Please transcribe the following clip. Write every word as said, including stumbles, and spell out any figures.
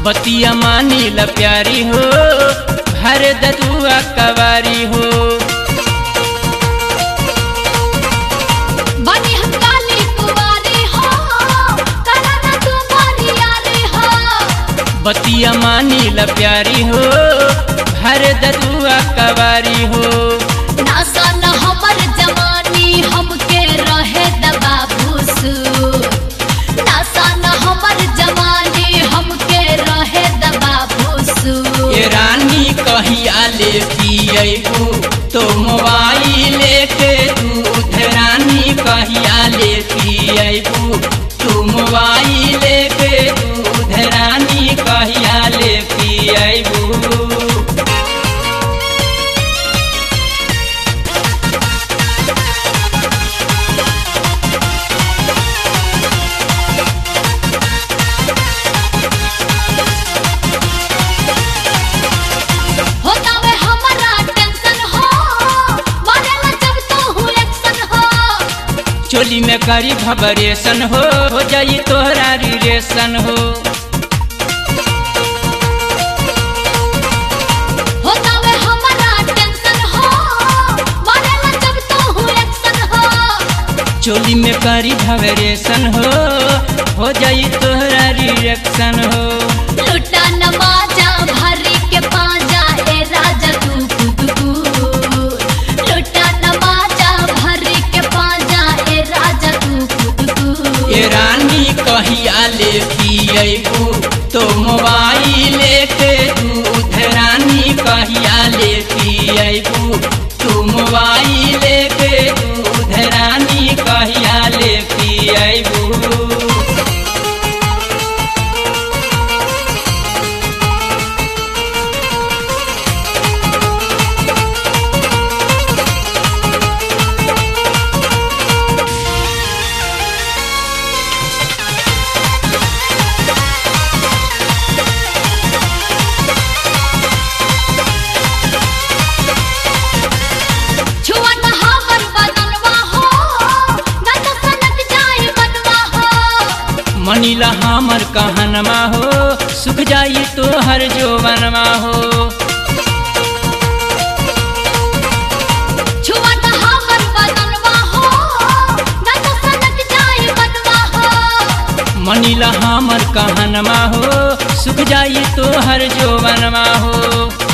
बतिया मानी ल प्यारी हो भर ददुआ कवारी हो। बनी हम काली कुंवारी हो करना तुम्हारी यारी हो। बतिया मानी ल प्यारी हो भर ददुआ कवारी हो। नासा न हमर जवानी हमके रहे दबा भूसू। नासा न हमर जवानी हमके रहे दबा भूसू। ये रानी कहिया ले पियबू तो मोबाइल के दूध। रानी कहिया ले पियबू तू मोबाइल के दूध। रानी कहिया ले पियबू। चोली में करी भबरेशन हो हो जाई तोहरा रिलेशन हो। होता वे हमारा टेंशन हो मारेला जब तो हूँ एक्शन हो। चोली में करी भबरेशन हो हो जाई तोहरा रिलेशन हो। लुटा नमाजा भरी के पाजा ए राजा तू खुद को। लुटा नमाजा भरी के पाजा ए राजा तू खुद को। ये रानी कहिया ले पियबू तो मोबाइल के दूध। रानी कहिया ले पियबू तू मोबाइल के दूध। रानी कहिया ले पियबू। मनीला हमर कहनमा हो सुख जाई तो हर जोवनमा हो। छुआता हमर बदनवा हो न तो सनक जाए बदवा हो। मनीला हमर कहनमा हो सुख जाई तो हर जोवनमा हो।